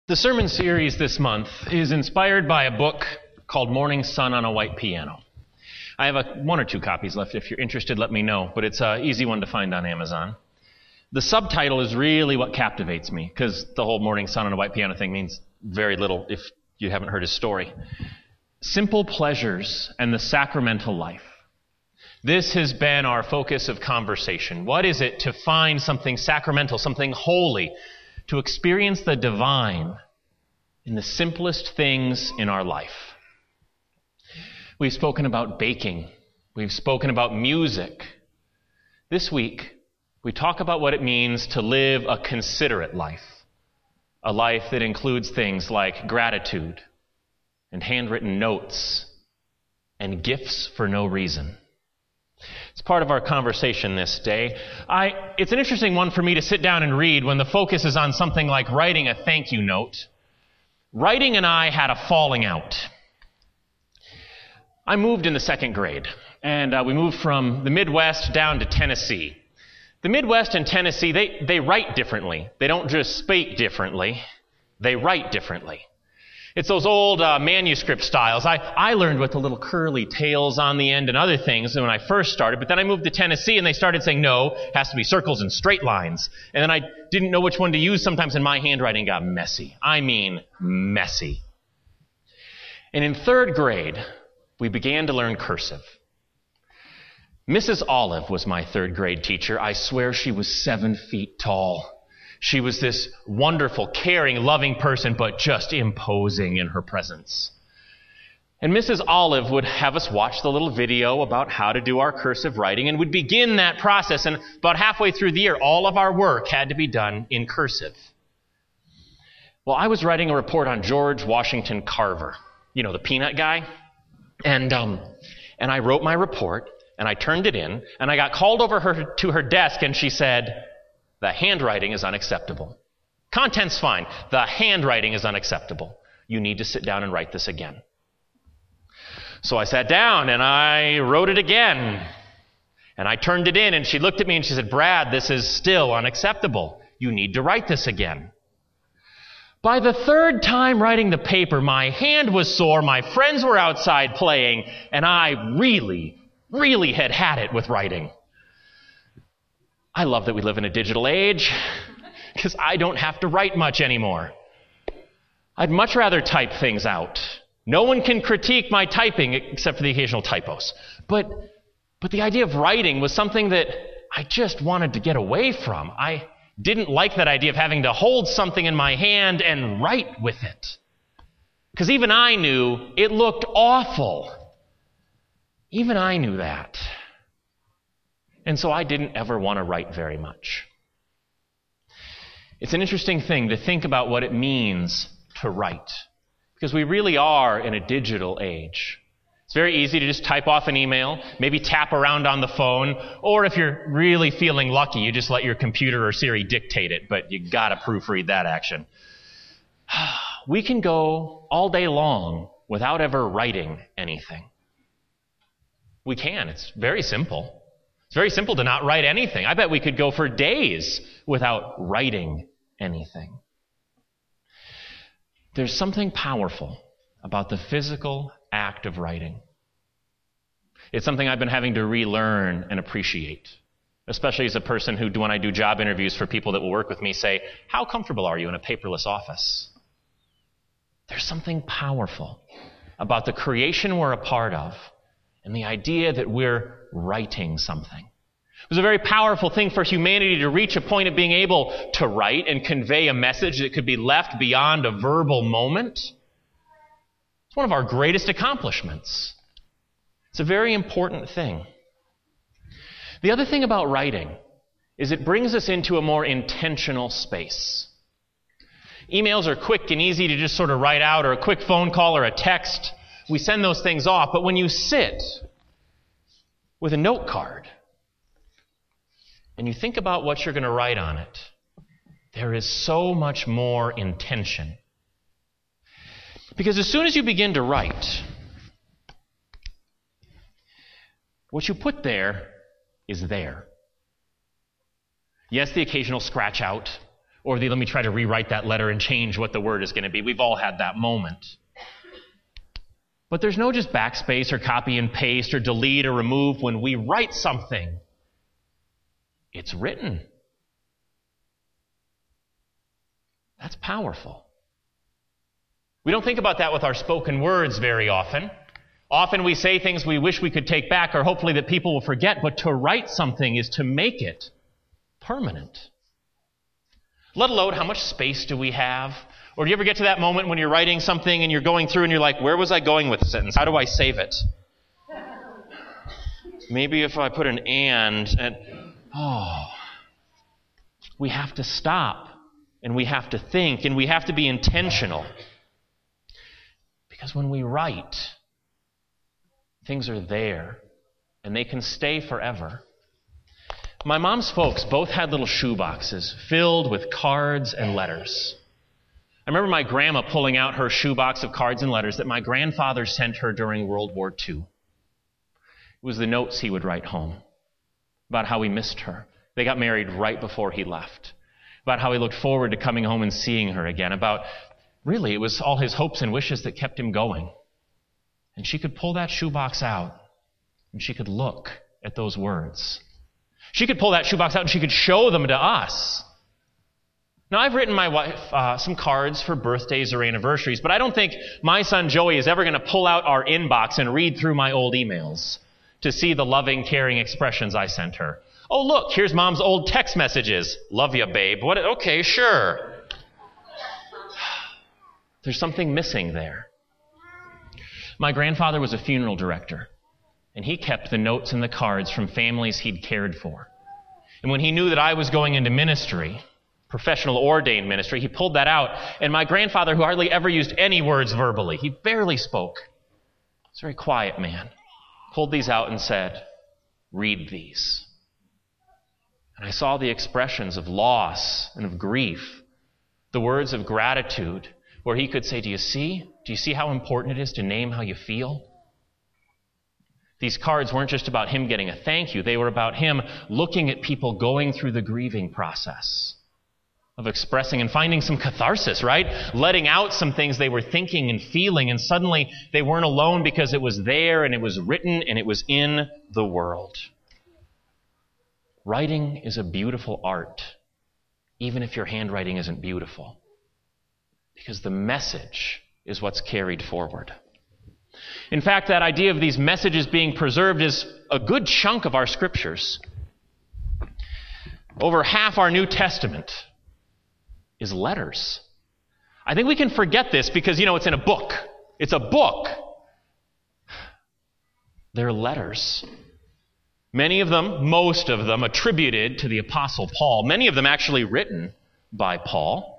The sermon series this month is inspired by a book called Morning Sun on a White Piano. I have one or two copies left. If you're interested, let me know, but it's an easy one to find on Amazon. The subtitle is really what captivates me, because the whole Morning Sun on a White Piano thing means very little if you haven't heard his story. Simple Pleasures and the Sacramental Life. This has been our focus of conversation. What is it to find something sacramental, something holy, to experience the divine in the simplest things in our life? We've spoken about baking. We've spoken about music. This week, we talk about what it means to live a considerate life, a life that includes things like gratitude and handwritten notes and gifts for no reason. It's part of our conversation this day. It's an interesting one for me to sit down and read when the focus is on something like writing a thank you note. Writing and I had a falling out. I moved in the second grade, and we moved from the Midwest down to Tennessee. The Midwest and Tennessee, they write differently. They don't just speak differently, they write differently. It's those old manuscript styles. I learned with the little curly tails on the end and other things when I first started, but then I moved to Tennessee and they started saying, no, it has to be circles and straight lines. And then I didn't know which one to use sometimes, and my handwriting got messy. I mean, messy. And in third grade, we began to learn cursive. Mrs. Olive was my third grade teacher. I swear she was 7 feet tall. She was this wonderful, caring, loving person, but just imposing in her presence. And Mrs. Olive would have us watch the little video about how to do our cursive writing, and would begin that process. And about halfway through the year, all of our work had to be done in cursive. Well, I was writing a report on George Washington Carver, you know, the peanut guy. And I wrote my report, and I turned it in, and I got called over to her desk, and she said, "The handwriting is unacceptable. Content's fine. The handwriting is unacceptable. You need to sit down and write this again." So I sat down and I wrote it again. And I turned it in and she looked at me and she said, "Brad, this is still unacceptable. You need to write this again." By the third time writing the paper, my hand was sore, my friends were outside playing, and I really had it with writing. I love that we live in a digital age, because I don't have to write much anymore. I'd much rather type things out. No one can critique my typing except for the occasional typos. But the idea of writing was something that I just wanted to get away from. I didn't like that idea of having to hold something in my hand and write with it. Because even I knew it looked awful. Even I knew that. And so I didn't ever want to write very much. It's an interesting thing to think about what it means to write, because we really are in a digital age. It's very easy to just type off an email, maybe tap around on the phone, or if you're really feeling lucky, you just let your computer or Siri dictate it, but you gotta proofread that action. We can go all day long without ever writing anything. We can. It's very simple. It's very simple to not write anything. I bet we could go for days without writing anything. There's something powerful about the physical act of writing. It's something I've been having to relearn and appreciate, especially as a person who, when I do job interviews for people that will work with me, say, "How comfortable are you in a paperless office?" There's something powerful about the creation we're a part of and the idea that we're writing something. It was a very powerful thing for humanity to reach a point of being able to write and convey a message that could be left beyond a verbal moment. It's one of our greatest accomplishments. It's a very important thing. The other thing about writing is it brings us into a more intentional space. Emails are quick and easy to just sort of write out, or a quick phone call or a text. We send those things off, but when you sit with a note card and you think about what you're going to write on it, there is so much more intention. Because as soon as you begin to write, what you put there is there. Yes, the occasional scratch out, or the let me try to rewrite that letter and change what the word is going to be. We've all had that moment. But there's no just backspace or copy and paste or delete or remove when we write something. It's written. That's powerful. We don't think about that with our spoken words very often. Often we say things we wish we could take back or hopefully that people will forget, but to write something is to make it permanent. Let alone how much space do we have? Or do you ever get to that moment when you're writing something and you're going through and you're like, where was I going with the sentence? How do I save it? Maybe if I put an and, we have to stop and we have to think and we have to be intentional. Because when we write, things are there and they can stay forever. My mom's folks both had little shoe boxes filled with cards and letters. I remember my grandma pulling out her shoebox of cards and letters that my grandfather sent her during World War II. It was the notes he would write home about how he missed her. They got married right before he left. About how he looked forward to coming home and seeing her again. About, really, it was all his hopes and wishes that kept him going. And she could pull that shoebox out and she could look at those words. She could pull that shoebox out and she could show them to us. Now, I've written my wife some cards for birthdays or anniversaries, but I don't think my son Joey is ever going to pull out our inbox and read through my old emails to see the loving, caring expressions I sent her. Oh, look, here's Mom's old text messages. Love you, babe. What? Okay, sure. There's something missing there. My grandfather was a funeral director, and he kept the notes and the cards from families he'd cared for. And when he knew that I was going into ministry, professional ordained ministry, he pulled that out. And my grandfather, who hardly ever used any words verbally, he barely spoke. He was a very quiet man. Pulled these out and said, read these. And I saw the expressions of loss and of grief, the words of gratitude, where he could say, do you see? Do you see how important it is to name how you feel? These cards weren't just about him getting a thank you. They were about him looking at people going through the grieving process of expressing and finding some catharsis, right? Letting out some things they were thinking and feeling, and suddenly they weren't alone because it was there and it was written and it was in the world. Writing is a beautiful art, even if your handwriting isn't beautiful, because the message is what's carried forward. In fact, that idea of these messages being preserved is a good chunk of our scriptures. Over half our New Testament is letters. I think we can forget this because, it's in a book. It's a book. They're letters. Many of them, most of them, attributed to the Apostle Paul. Many of them actually written by Paul.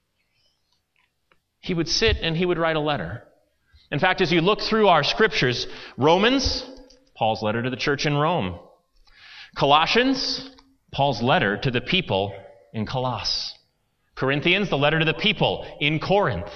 He would sit and he would write a letter. In fact, as you look through our scriptures, Romans, Paul's letter to the church in Rome. Colossians, Paul's letter to the people in Colossus. Corinthians, the letter to the people in Corinth.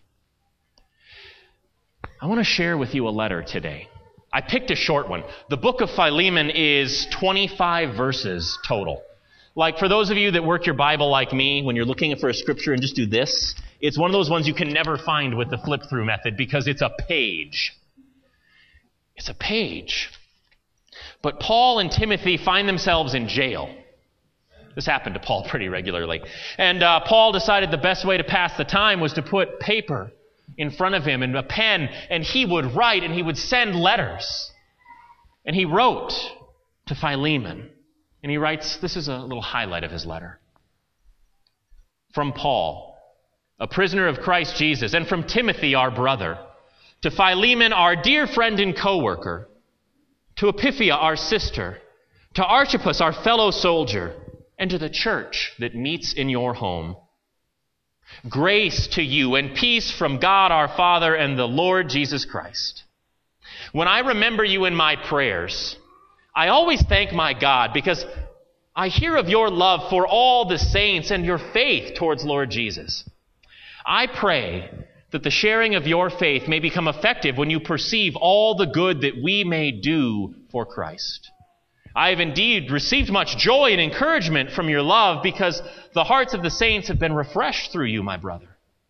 I want to share with you a letter today. I picked a short one. The book of Philemon is 25 verses total. Like for those of you that work your Bible like me, when you're looking for a scripture and just do this, it's one of those ones you can never find with the flip-through method because it's a page. It's a page. But Paul and Timothy find themselves in jail. This happened to Paul pretty regularly. And Paul decided the best way to pass the time was to put paper in front of him and a pen, and he would write and he would send letters. And he wrote to Philemon. And he writes, this is a little highlight of his letter. From Paul, a prisoner of Christ Jesus, and from Timothy, our brother, to Philemon, our dear friend and co-worker, to Epiphaia, our sister, to Archippus, our fellow soldier, and to the church that meets in your home. Grace to you and peace from God our Father and the Lord Jesus Christ. When I remember you in my prayers, I always thank my God because I hear of your love for all the saints and your faith towards Lord Jesus. I pray that the sharing of your faith may become effective when you perceive all the good that we may do for Christ. I have indeed received much joy and encouragement from your love, because the hearts of the saints have been refreshed through you, my brother.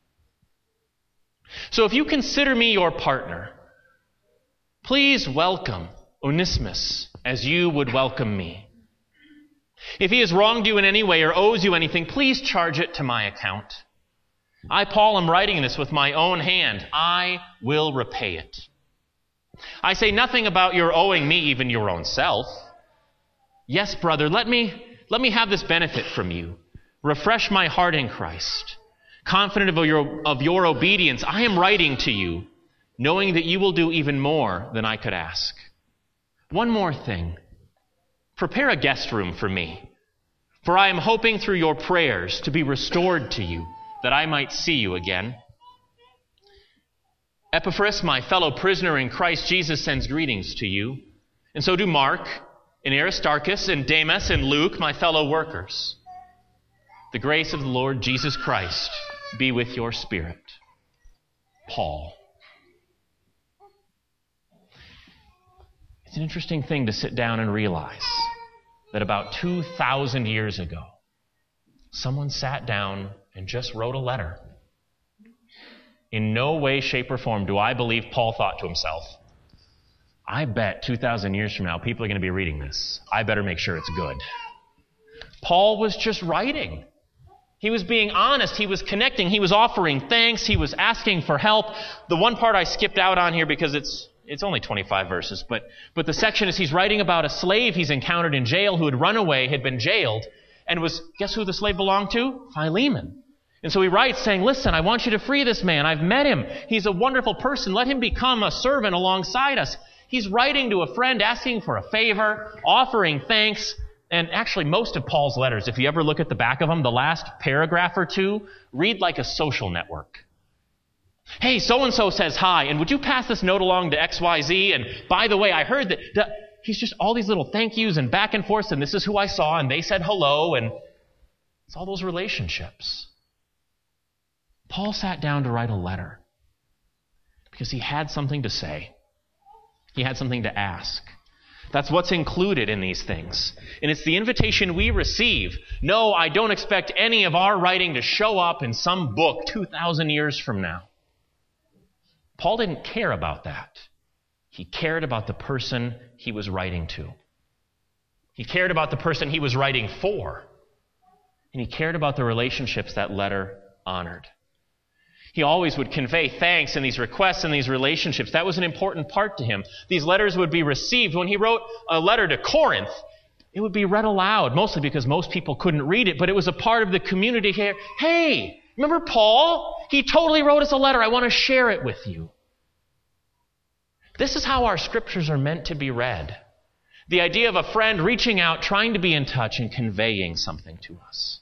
So if you consider me your partner, please welcome Onesimus as you would welcome me. If he has wronged you in any way or owes you anything, please charge it to my account. I, Paul, am writing this with my own hand. I will repay it. I say nothing about your owing me even your own self. Yes, brother, let me have this benefit from you. Refresh my heart in Christ. Confident of your obedience, I am writing to you, knowing that you will do even more than I could ask. One more thing. Prepare a guest room for me, for I am hoping through your prayers to be restored to you, that I might see you again. Epaphras, my fellow prisoner in Christ Jesus, sends greetings to you, and so do Mark, and Aristarchus, and Demas, and Luke, my fellow workers. The grace of the Lord Jesus Christ be with your spirit. Paul. It's an interesting thing to sit down and realize that about 2,000 years ago, someone sat down and just wrote a letter. In no way, shape, or form do I believe Paul thought to himself, I bet 2,000 years from now people are going to be reading this. I better make sure it's good. Paul was just writing. He was being honest. He was connecting. He was offering thanks. He was asking for help. The one part I skipped out on here because it's only 25 verses, but the section is he's writing about a slave he's encountered in jail who had run away, had been jailed, and guess who the slave belonged to? Philemon. And so he writes saying, listen, I want you to free this man. I've met him. He's a wonderful person. Let him become a servant alongside us. He's writing to a friend, asking for a favor, offering thanks. And actually, most of Paul's letters, if you ever look at the back of them, the last paragraph or two, read like a social network. Hey, so-and-so says hi, and would you pass this note along to XYZ? And by the way, I heard that he's just all these little thank yous and back and forth, and this is who I saw, and they said hello, and it's all those relationships. Paul sat down to write a letter because he had something to say. He had something to ask. That's what's included in these things. And it's the invitation we receive. No, I don't expect any of our writing to show up in some book 2,000 years from now. Paul didn't care about that. He cared about the person he was writing to. He cared about the person he was writing for. And he cared about the relationships that letter honored. He always would convey thanks in these requests and these relationships. That was an important part to him. These letters would be received. When he wrote a letter to Corinth, it would be read aloud, mostly because most people couldn't read it, but it was a part of the community here. Hey, remember Paul? He totally wrote us a letter. I want to share it with you. This is how our scriptures are meant to be read. The idea of a friend reaching out, trying to be in touch, and conveying something to us.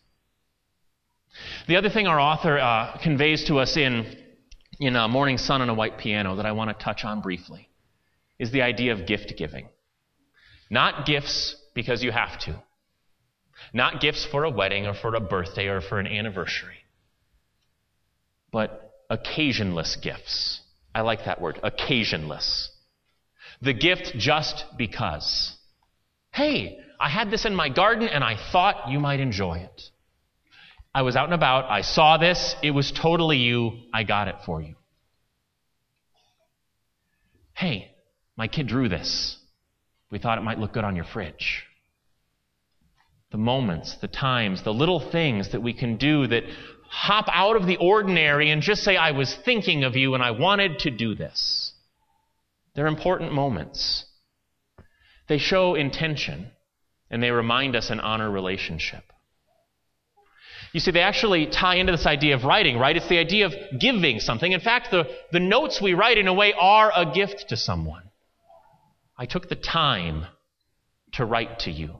The other thing our author conveys to us in Morning Sun on a White Piano that I want to touch on briefly is the idea of gift giving. Not gifts because you have to. Not gifts for a wedding or for a birthday or for an anniversary. But occasionless gifts. I like that word, occasionless. The gift just because. Hey, I had this in my garden and I thought you might enjoy it. I was out and about. I saw this. It was totally you. I got it for you. Hey, my kid drew this. We thought it might look good on your fridge. The moments, the times, the little things that we can do that hop out of the ordinary and just say, I was thinking of you and I wanted to do this. They're important moments. They show intention and they remind us and honor relationship. You see, they actually tie into this idea of writing, right? It's the idea of giving something. In fact, the notes we write, in a way, are a gift to someone. I took the time to write to you.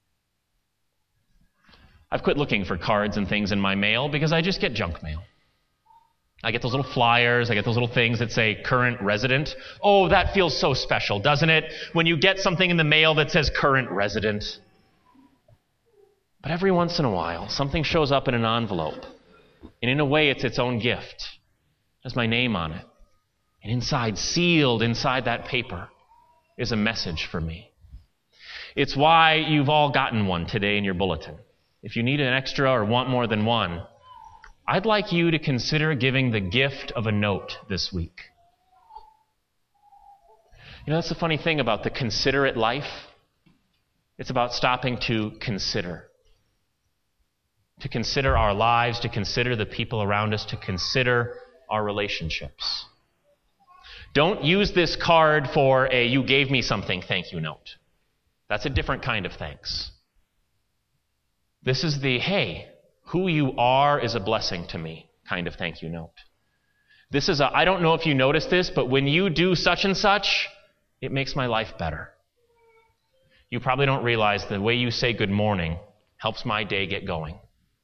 I've quit looking for cards and things in my mail because I just get junk mail. I get those little flyers, I get those little things that say current resident. Oh, that feels so special, doesn't it? When you get something in the mail that says current resident. But every once in a while, something shows up in an envelope. And in a way, it's its own gift. It has my name on it. And inside, sealed inside that paper, is a message for me. It's why you've all gotten one today in your bulletin. If you need an extra or want more than one, I'd like you to consider giving the gift of a note this week. You know, that's the funny thing about the considerate life. It's about stopping to consider. To consider our lives, to consider the people around us, to consider our relationships. Don't use this card for a "you gave me something, thank you" note. That's a different kind of thanks. This is the "hey, who you are is a blessing to me" kind of thank you note. This is I don't know if you noticed this, but when you do such and such, it makes my life better. You probably don't realize the way you say good morning helps my day get going.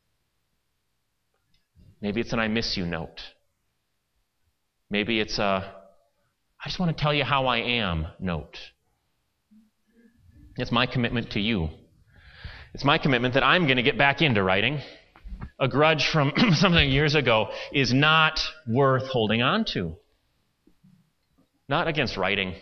Maybe it's an "I miss you" note. Maybe it's a "I just want to tell you how I am" note. It's my commitment to you. It's my commitment that I'm going to get back into writing. A grudge from something years ago is not worth holding on to. Not against writing.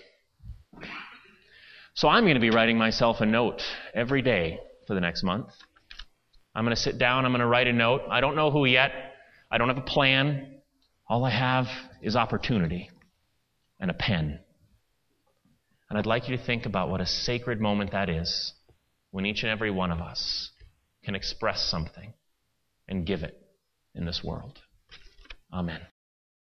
So I'm going to be writing myself a note every day for the next month. I'm going to sit down, I'm going to write a note. I don't know who yet. I don't have a plan. All I have is opportunity and a pen. And I'd like you to think about what a sacred moment that is when each and every one of us can express something and give it in this world. Amen.